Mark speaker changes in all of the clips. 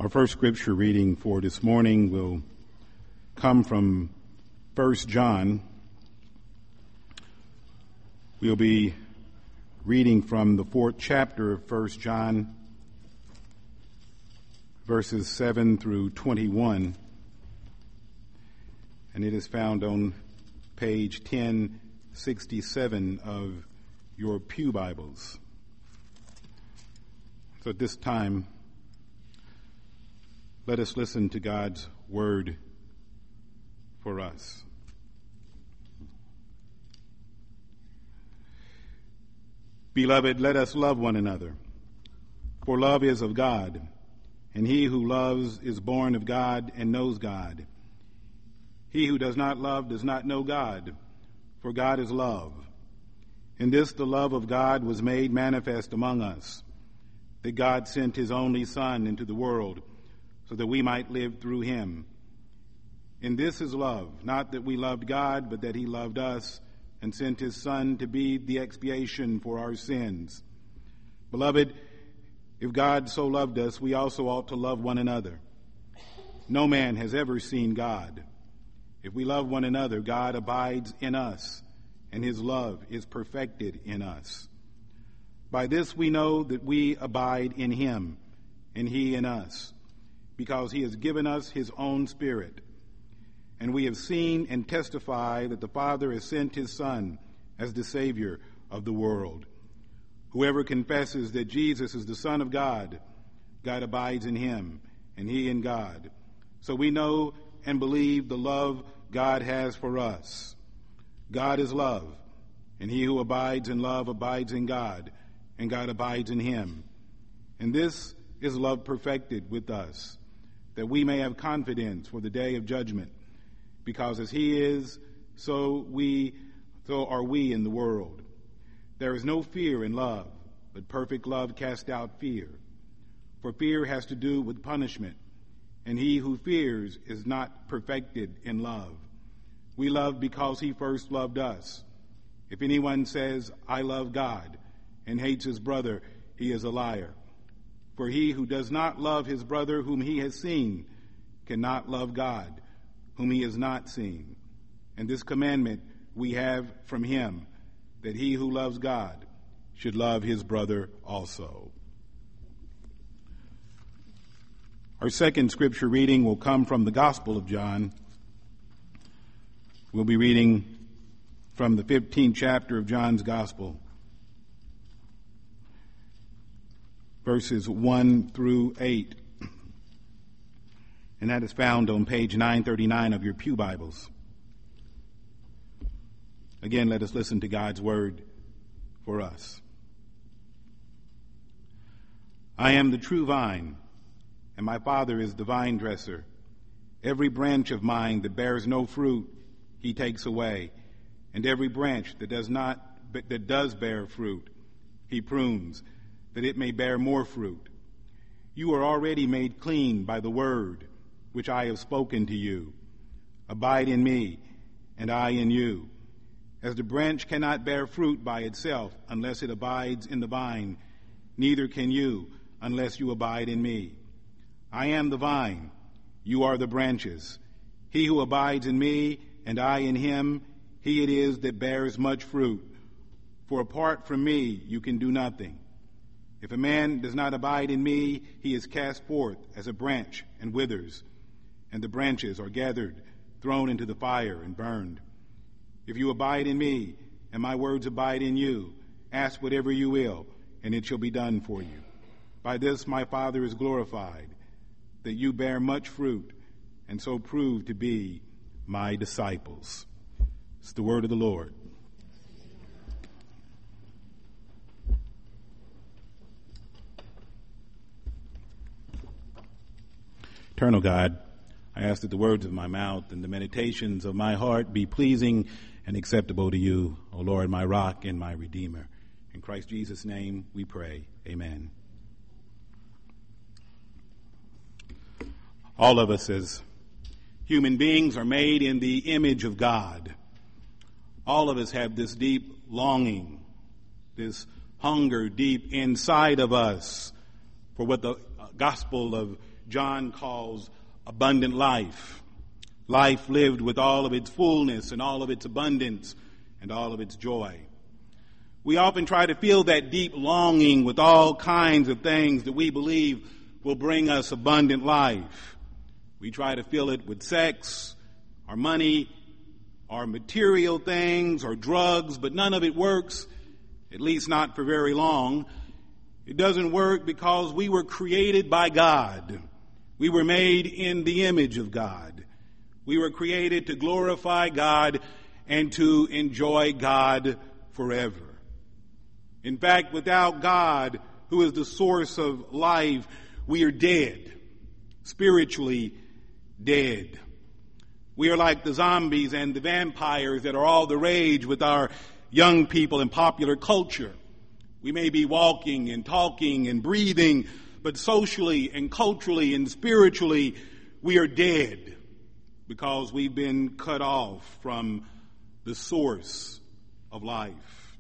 Speaker 1: Our first scripture reading for this morning will come from 1 John. We'll be reading from the 4th chapter of 1 John, verses 7 through 21. And it is found on page 1067 of your pew Bibles. So at this time, let us listen to God's word for us. Beloved, let us love one another, for love is of God, and he who loves is born of God and knows God. He who does not love does not know God, for God is love. In this the love of God was made manifest among us, that God sent his only Son into the world, so that we might live through him. And this is love, not that we loved God, but that he loved us and sent his Son to be the expiation for our sins. Beloved, if God so loved us, we also ought to love one another. No man has ever seen God. If we love one another, God abides in us, and his love is perfected in us. By this we know that we abide in him, and he in us, because he has given us his own Spirit. And we have seen and testify that the Father has sent his Son as the Savior of the world. Whoever confesses that Jesus is the Son of God, God abides in him, and he in God. So we know and believe the love God has for us. God is love, and he who abides in love abides in God, and God abides in him. And this is love perfected with us, that we may have confidence for the day of judgment, because as he is, so are we in the world. There is no fear in love, but perfect love casts out fear. For fear has to do with punishment, and he who fears is not perfected in love. We love because he first loved us. If anyone says, I love God, and hates his brother, he is a liar. For he who does not love his brother whom he has seen cannot love God, whom he has not seen. And this commandment we have from him, that he who loves God should love his brother also. Our second scripture reading will come from the Gospel of John. We'll be reading from the 15th chapter of John's Gospel, verses 1 through 8. And that is found on page 939 of your pew Bibles. Again, let us listen to God's word for us. I am the true vine, and my Father is the vine dresser. Every branch of mine that bears no fruit, he takes away, and every branch that does bear fruit, he prunes, that it may bear more fruit. You are already made clean by the word which I have spoken to you. Abide in me, and I in you. As the branch cannot bear fruit by itself unless it abides in the vine, neither can you unless you abide in me. I am the vine, you are the branches. He who abides in me, and I in him, he it is that bears much fruit. For apart from me, you can do nothing. If a man does not abide in me, he is cast forth as a branch and withers, and the branches are gathered, thrown into the fire, and burned. If you abide in me, and my words abide in you, ask whatever you will, and it shall be done for you. By this my Father is glorified, that you bear much fruit, and so prove to be my disciples. It's the word of the Lord. Eternal God, I ask that the words of my mouth and the meditations of my heart be pleasing and acceptable to you, O Lord, my rock and my redeemer. In Christ Jesus' name we pray. Amen. All of us as human beings are made in the image of God. All of us have this deep longing, hunger deep inside of us for what the gospel of John calls abundant life. Life lived with all of its fullness and all of its abundance and all of its joy. We often try to feel that deep longing with all kinds of things that we believe will bring us abundant life. We try to fill it with sex, our money, our material things, or drugs, but none of it works, at least not for very long. It doesn't work because we were created by God. We were made in the image of God. We were created to glorify God and to enjoy God forever. In fact, without God, who is the source of life, we are dead, spiritually dead. We are like the zombies and the vampires that are all the rage with our young people in popular culture. We may be walking and talking and breathing, but socially and culturally and spiritually, we are dead because we've been cut off from the source of life.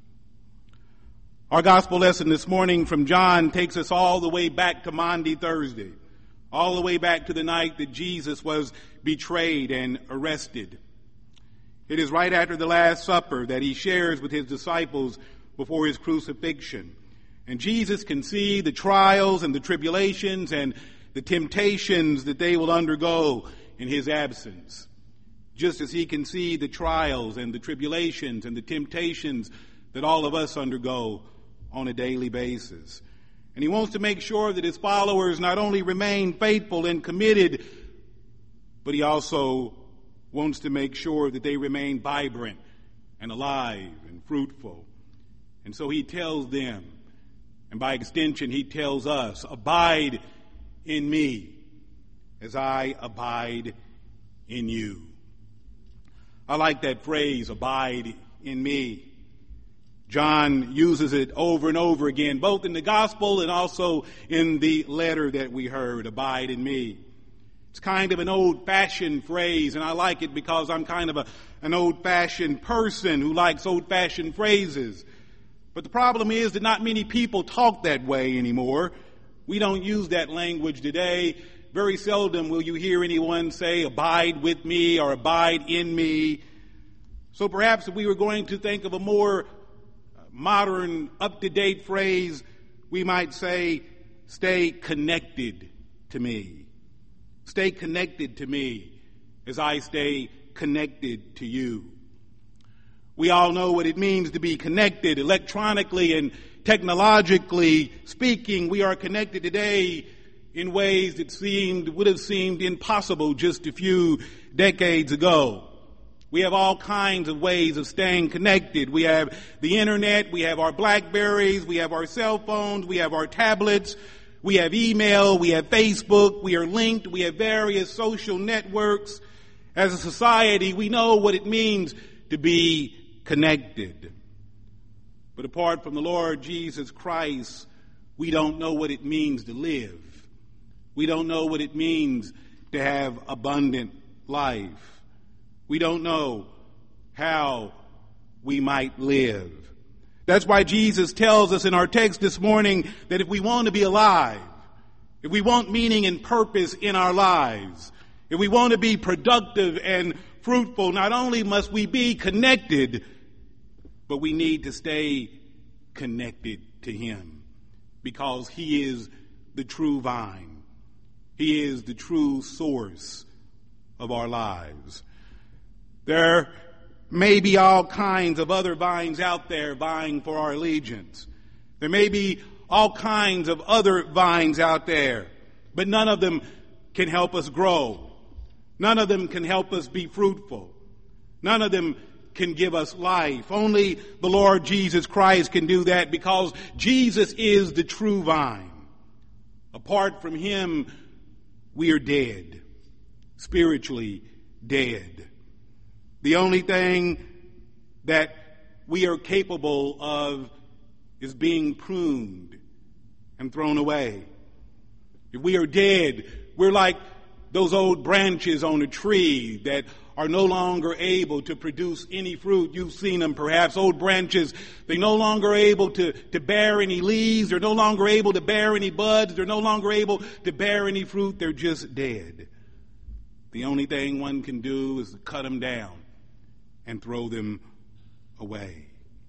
Speaker 1: Our gospel lesson this morning from John takes us all the way back to Maundy Thursday, all the way back to the night that Jesus was betrayed and arrested. It is right after the Last Supper that he shares with his disciples before his crucifixion. And Jesus can see the trials and the tribulations and the temptations that they will undergo in his absence, just as he can see the trials and the tribulations and the temptations that all of us undergo on a daily basis. And he wants to make sure that his followers not only remain faithful and committed, but he also wants to make sure that they remain vibrant and alive and fruitful. And so he tells them, and by extension he tells us, abide in me as I abide in you. I like that phrase, abide in me. John uses it over and over again, both in the gospel and also in the letter that we heard, abide in me. It's kind of an old-fashioned phrase, and I like it because I'm kind of an old-fashioned person who likes old-fashioned phrases. But the problem is that not many people talk that way anymore. We don't use that language today. Very seldom will you hear anyone say, abide with me or abide in me. So perhaps if we were going to think of a more modern, up-to-date phrase, we might say, stay connected to me. Stay connected to me as I stay connected to you. We all know what it means to be connected electronically and technologically speaking. We are connected today in ways that would have seemed impossible just a few decades ago. We have all kinds of ways of staying connected. We have the internet, we have our BlackBerries, we have our cell phones, we have our tablets, we have email, we have Facebook, we are linked, we have various social networks. As a society, we know what it means to be connected. But apart from the Lord Jesus Christ, we don't know what it means to live. We don't know what it means to have abundant life. We don't know how we might live. That's why Jesus tells us in our text this morning that if we want to be alive, if we want meaning and purpose in our lives, if we want to be productive and fruitful, not only must we be connected, but we need to stay connected to Him because He is the true vine. He is the true source of our lives. There may be all kinds of other vines out there vying for our allegiance. There may be all kinds of other vines out there, but none of them can help us grow. None of them can help us be fruitful. None of them can give us life. Only the Lord Jesus Christ can do that because Jesus is the true vine. Apart from Him, we are dead, spiritually dead. The only thing that we are capable of is being pruned and thrown away. If we are dead, we're like those old branches on a tree that are no longer able to produce any fruit. You've seen them perhaps, old branches. They're no longer able to bear any leaves. They're no longer able to bear any buds. They're no longer able to bear any fruit. They're just dead. The only thing one can do is to cut them down and throw them away.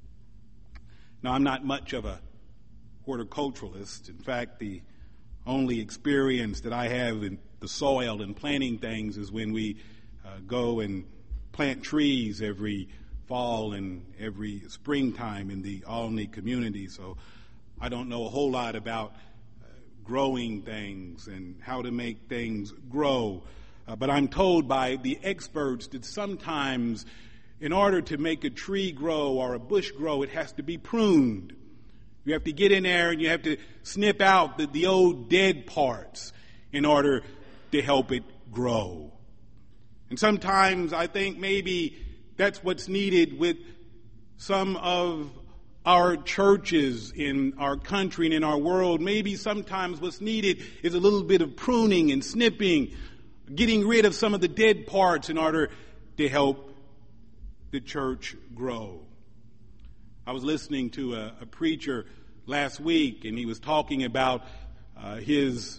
Speaker 1: Now, I'm not much of a horticulturalist. In fact, the only experience that I have in the soil and planting things is when we go and plant trees every fall and every springtime in the Alney community. So I don't know a whole lot about growing things and how to make things grow. But I'm told by the experts that sometimes in order to make a tree grow or a bush grow, it has to be pruned. You have to get in there and you have to snip out the old dead parts in order to help it grow. And sometimes I think maybe that's what's needed with some of our churches in our country and in our world. Maybe sometimes what's needed is a little bit of pruning and snipping, getting rid of some of the dead parts in order to help the church grow. I was listening to a preacher last week, and he was talking about his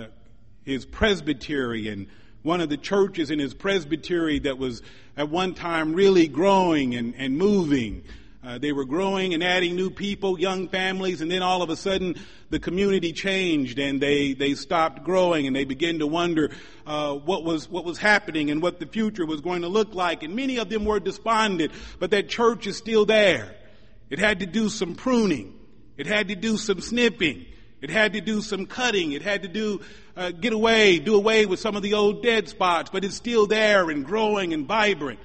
Speaker 1: presbytery and one of the churches in his presbytery that was at one time really growing and moving. They were growing and adding new people, young families, and then all of a sudden the community changed and they stopped growing, and they began to wonder what was happening and what the future was going to look like. And many of them were despondent, but that church is still there. It had to do some pruning. It had to do some snipping. It had to do some cutting. It had to do away with some of the old dead spots, but it's still there and growing and vibrant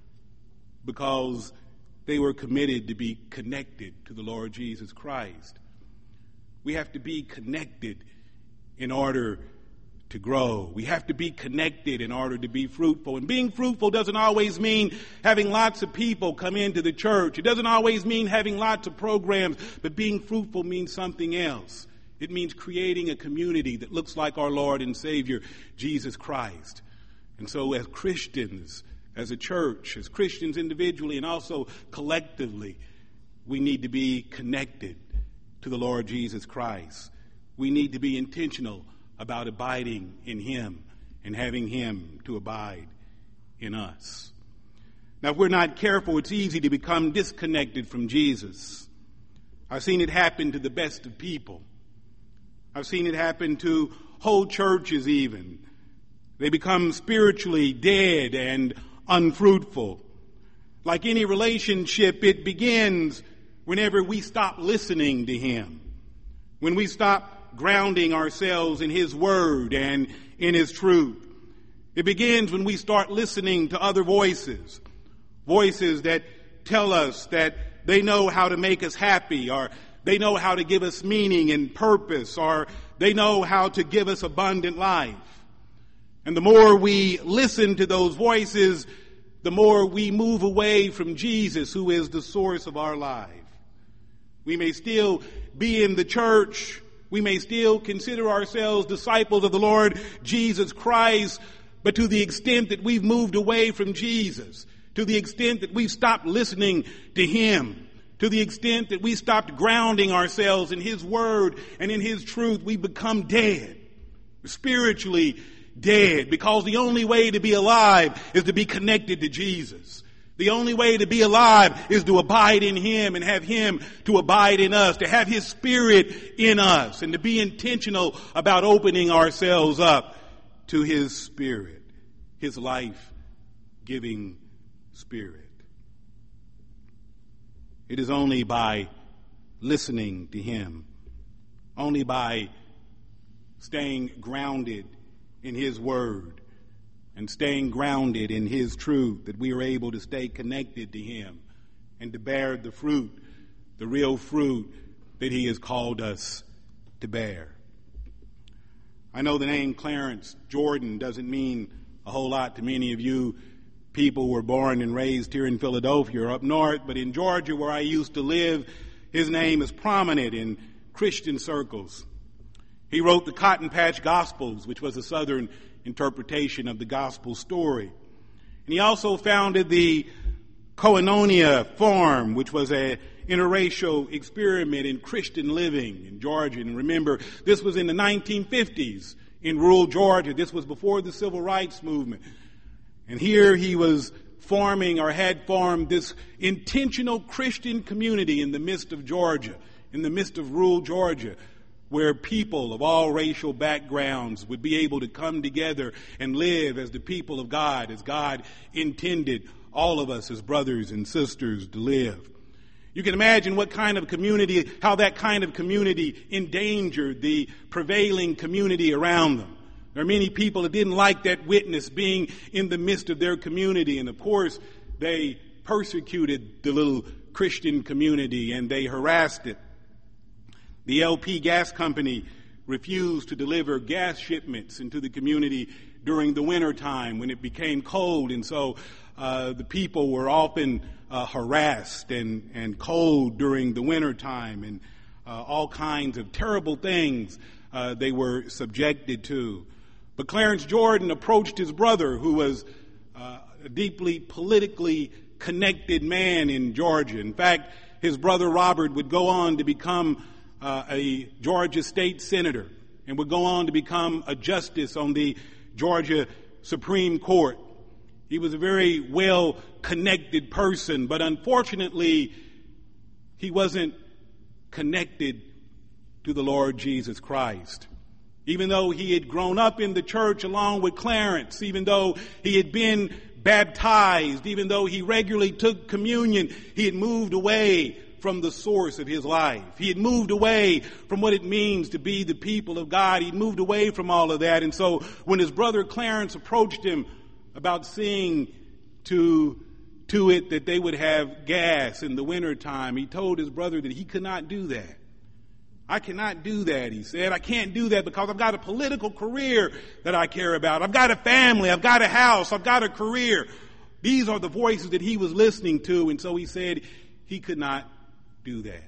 Speaker 1: because they were committed to be connected to the Lord Jesus Christ. We have to be connected in order to grow. We have to be connected in order to be fruitful. And being fruitful doesn't always mean having lots of people come into the church. It doesn't always mean having lots of programs, but being fruitful means something else. It means creating a community that looks like our Lord and Savior, Jesus Christ. And so as Christians, as a church, as Christians individually and also collectively, we need to be connected to the Lord Jesus Christ. We need to be intentional about abiding in Him and having Him to abide in us. Now, if we're not careful, it's easy to become disconnected from Jesus. I've seen it happen to the best of people. I've seen it happen to whole churches even. They become spiritually dead and unfruitful. Like any relationship, it begins whenever we stop listening to Him. When we stop grounding ourselves in His Word and in His truth. It begins when we start listening to other voices. Voices that tell us that they know how to make us happy, or they know how to give us meaning and purpose, or they know how to give us abundant life. And the more we listen to those voices, the more we move away from Jesus, who is the source of our life. We may still be in the church. We may still consider ourselves disciples of the Lord Jesus Christ, but to the extent that we've moved away from Jesus, to the extent that we've stopped listening to Him, to the extent that we stopped grounding ourselves in His Word and in His truth, we become dead, spiritually dead, because the only way to be alive is to be connected to Jesus. The only way to be alive is to abide in Him and have Him to abide in us, to have His Spirit in us, and to be intentional about opening ourselves up to His Spirit, His life-giving Spirit. It is only by listening to Him, only by staying grounded in His Word and staying grounded in His truth, that we are able to stay connected to Him and to bear the fruit, the real fruit that He has called us to bear. I know the name Clarence Jordan doesn't mean a whole lot to many of you people who were born and raised here in Philadelphia or up north, but in Georgia, where I used to live, his name is prominent in Christian circles. He wrote the Cotton Patch Gospels, which was a Southern interpretation of the gospel story. And he also founded the Koinonia Forum, which was an interracial experiment in Christian living in Georgia. And remember, this was in the 1950s in rural Georgia. This was before the civil rights movement. And here he was forming, or had formed, this intentional Christian community in the midst of Georgia, in the midst of rural Georgia, where people of all racial backgrounds would be able to come together and live as the people of God, as God intended all of us as brothers and sisters to live. You can imagine what kind of community, how that kind of community endangered the prevailing community around them. There are many people that didn't like that witness being in the midst of their community. And of course, they persecuted the little Christian community and they harassed it. The LP Gas Company refused to deliver gas shipments into the community during the winter time when it became cold. And so the people were often harassed and cold during the winter time, and all kinds of terrible things they were subjected to. But Clarence Jordan approached his brother, who was a deeply politically connected man in Georgia. In fact, his brother Robert would go on to become a Georgia state senator and would go on to become a justice on the Georgia Supreme Court. He was a very well-connected person, but unfortunately, he wasn't connected to the Lord Jesus Christ. Even though he had grown up in the church along with Clarence, even though he had been baptized, even though he regularly took communion, he had moved away from the source of his life. He had moved away from what it means to be the people of God. He'd moved away from all of that. And so when his brother Clarence approached him about seeing to it that they would have gas in the wintertime, he told his brother that he could not do that. I cannot do that, he said. I can't do that because I've got a political career that I care about. I've got a family. I've got a house. I've got a career. These are the voices that he was listening to. And so he said he could not do that.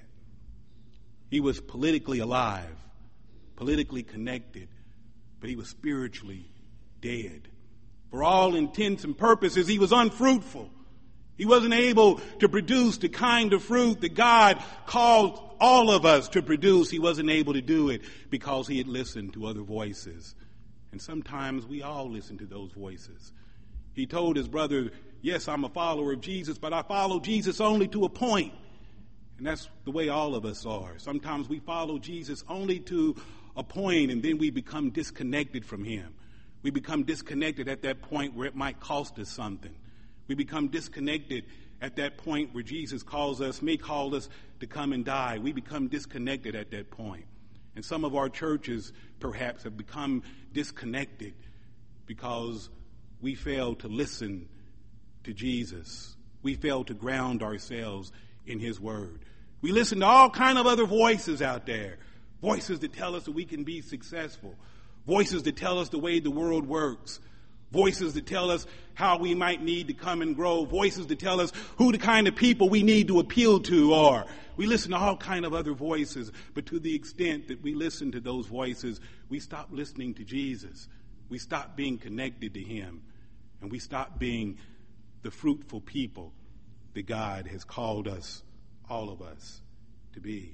Speaker 1: He was politically alive, politically connected, but he was spiritually dead. For all intents and purposes, he was unfruitful. He wasn't able to produce the kind of fruit that God called all of us to produce. He wasn't able to do it because he had listened to other voices. And sometimes we all listen to those voices. He told his brother, yes, I'm a follower of Jesus, but I follow Jesus only to a point. And that's the way all of us are. Sometimes we follow Jesus only to a point, and then we become disconnected from him. We become disconnected at that point where it might cost us something. We become disconnected at that point where Jesus may call us to come and die. We become disconnected at that point. And some of our churches perhaps have become disconnected because we fail to listen to Jesus. We fail to ground ourselves in his word. We listen to all kind of other voices out there. Voices that tell us that we can be successful. Voices that tell us the way the world works. Voices that tell us how we might need to come and grow. Voices that tell us who the kind of people we need to appeal to are. We listen to all kind of other voices, but to the extent that we listen to those voices, we stop listening to Jesus. We stop being connected to him, and we stop being the fruitful people that God has called us, all of us, to be.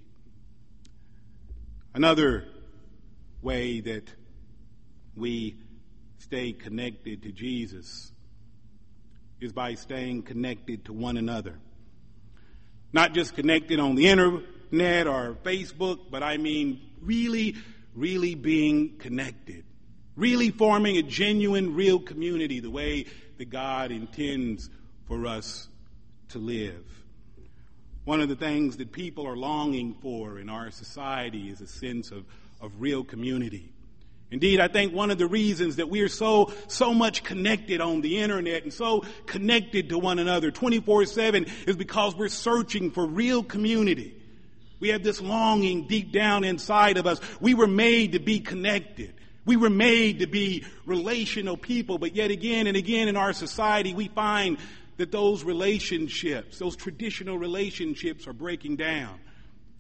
Speaker 1: Another way that we stay connected to Jesus is by staying connected to one another. Not just connected on the internet or Facebook, but I mean really, really being connected. Really forming a genuine, real community the way that God intends for us to live. One of the things that people are longing for in our society is a sense of real community. Indeed, I think one of the reasons that we are so much connected on the internet and so connected to one another 24/7 is because we're searching for real community. We have this longing deep down inside of us. We were made to be connected. We were made to be relational people, but yet again and again in our society, we find that those relationships, those traditional relationships are breaking down.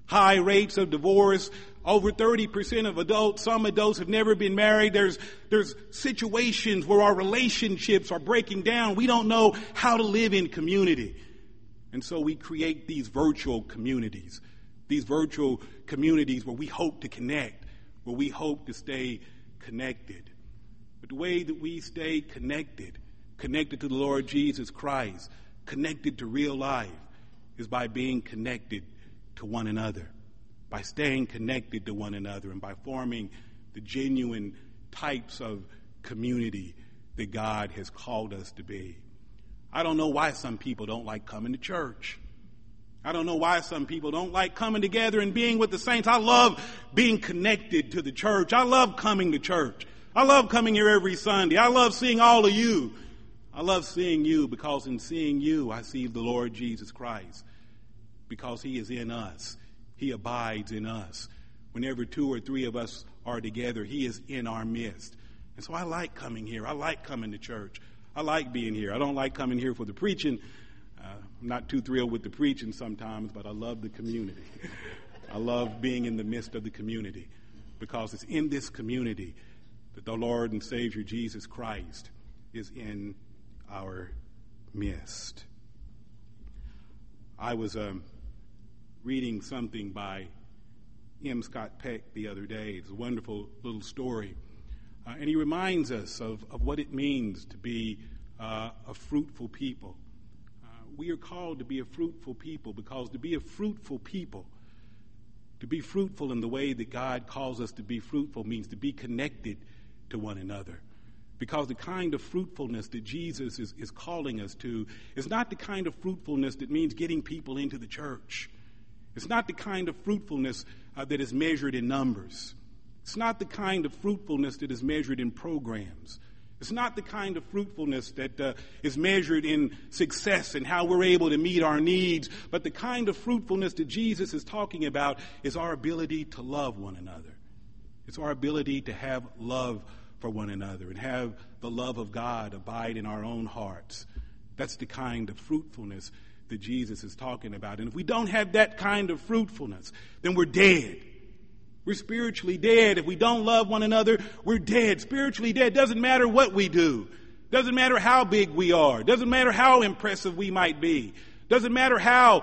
Speaker 1: high rates of divorce, over 30% of adults, some adults have never been married. There's situations where our relationships are breaking down. We don't know how to live in community. And so we create these virtual communities where we hope to connect, where we hope to stay connected. But the way that we stay connected to the Lord Jesus Christ, connected to real life, is by being connected to one another, by staying connected to one another, and by forming the genuine types of community that God has called us to be. I don't know why some people don't like coming to church. I don't know why some people don't like coming together and being with the saints. I love being connected to the church. I love coming to church. I love coming here every Sunday. I love seeing all of you. I love seeing you because in seeing you, I see the Lord Jesus Christ. Because he is in us. He abides in us. Whenever 2 or 3 of us are together, he is in our midst. And so I like coming here. I like coming to church. I like being here. I don't like coming here for the preaching. I'm not too thrilled with the preaching sometimes, but I love the community. I love being in the midst of the community because it's in this community that the Lord and Savior Jesus Christ is in our midst. I was reading something by M. Scott Peck the other day. It's a wonderful little story. And he reminds us of what it means to be a fruitful people. We are called to be a fruitful people because to be a fruitful people, to be fruitful in the way that God calls us to be fruitful, means to be connected to one another. Because the kind of fruitfulness that Jesus is calling us to is not the kind of fruitfulness that means getting people into the church. It's not the kind of fruitfulness that is measured in numbers. It's not the kind of fruitfulness that is measured in programs. It's not the kind of fruitfulness that is measured in success and how we're able to meet our needs. But the kind of fruitfulness that Jesus is talking about is our ability to love one another. It's our ability to have love for one another and have the love of God abide in our own hearts. That's the kind of fruitfulness that Jesus is talking about. And if we don't have that kind of fruitfulness, then we're dead. We're spiritually dead. If we don't love one another, we're dead. Spiritually dead. Doesn't matter what we do. Doesn't matter how big we are. Doesn't matter how impressive we might be. Doesn't matter how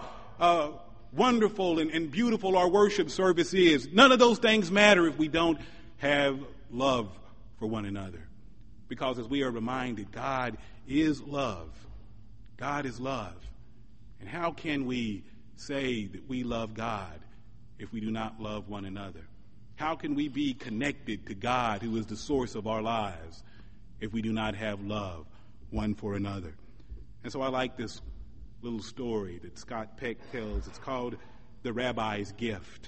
Speaker 1: wonderful and beautiful our worship service is. None of those things matter if we don't have love for one another. Because as we are reminded, God is love. God is love. And how can we say that we love God if we do not love one another? How can we be connected to God, who is the source of our lives, if we do not have love one for another? And so I like this little story that Scott Peck tells. It's called The Rabbi's Gift.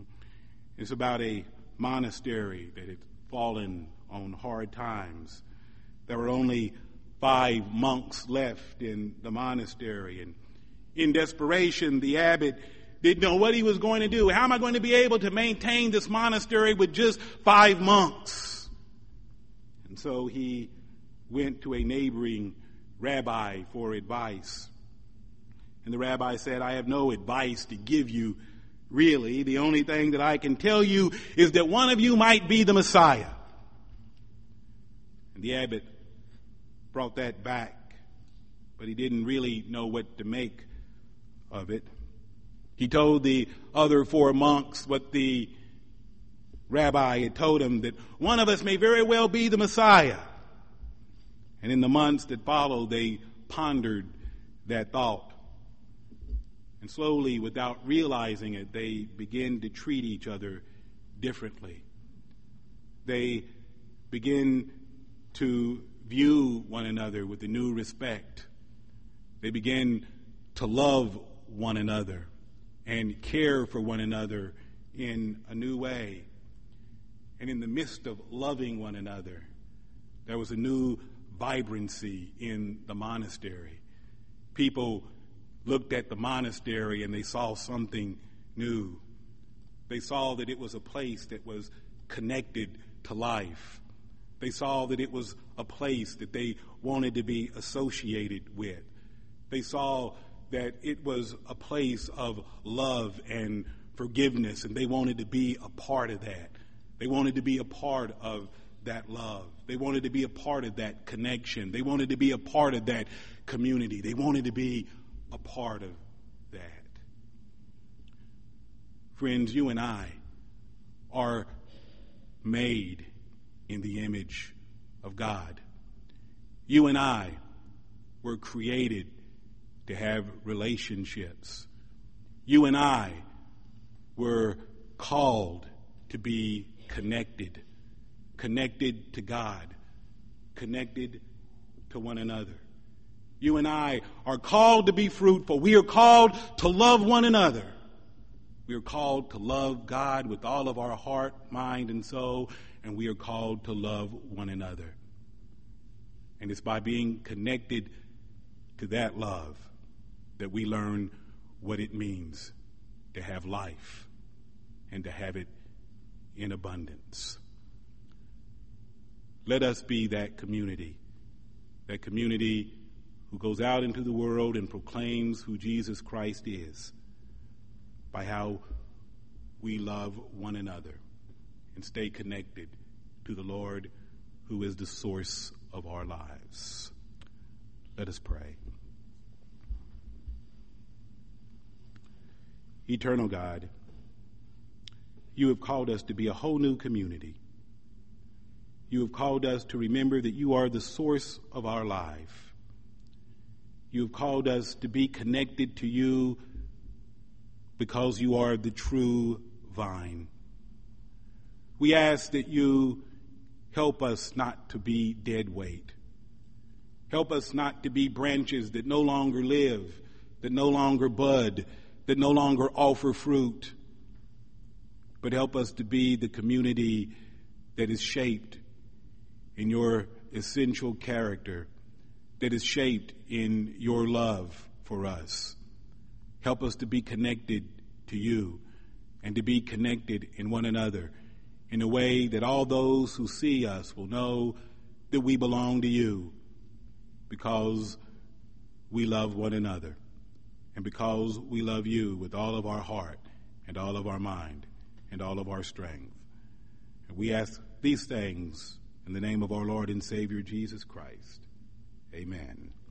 Speaker 1: It's about a monastery that had fallen on hard times. There were only 5 monks left in the monastery, and in desperation, the abbot didn't know what he was going to do. How am I going to be able to maintain this monastery with just 5 monks? And so he went to a neighboring rabbi for advice. And the rabbi said, I have no advice to give you, really. The only thing that I can tell you is that one of you might be the Messiah. And the abbot brought that back, but he didn't really know what to make of it. He told the other 4 monks what the rabbi had told him, that one of us may very well be the Messiah. And in the months that followed, they pondered that thought. And slowly, without realizing it, they began to treat each other differently. They begin to view one another with a new respect. They begin to love one another and care for one another in a new way. And in the midst of loving one another, there was a new vibrancy in the monastery. People looked at the monastery and they saw something new. They saw that it was a place that was connected to life. They saw that it was a place that they wanted to be associated with. They saw that it was a place of love and forgiveness, and they wanted to be a part of that. They wanted to be a part of that love. They wanted to be a part of that connection. They wanted to be a part of that community. They wanted to be a part of that. Friends, you and I are made in the image of God. You and I were created to have relationships. You and I were called to be connected to God, connected to one another. You and I are called to be fruitful. We are called to love one another. We are called to love God with all of our heart, mind, and soul, and we are called to love one another. And it's by being connected to that love that we learn what it means to have life and to have it in abundance. Let us be that community who goes out into the world and proclaims who Jesus Christ is by how we love one another and stay connected to the Lord who is the source of our lives. Let us pray. Eternal God, you have called us to be a whole new community. You have called us to remember that you are the source of our life. You have called us to be connected to you because you are the true vine. We ask that you help us not to be dead weight. Help us not to be branches that no longer live, that no longer bud, that no longer offer fruit, but help us to be the community that is shaped in your essential character, that is shaped in your love for us. Help us to be connected to you and to be connected in one another in a way that all those who see us will know that we belong to you because we love one another and because we love you with all of our heart and all of our mind and all of our strength. And we ask these things in the name of our Lord and Savior, Jesus Christ. Amen.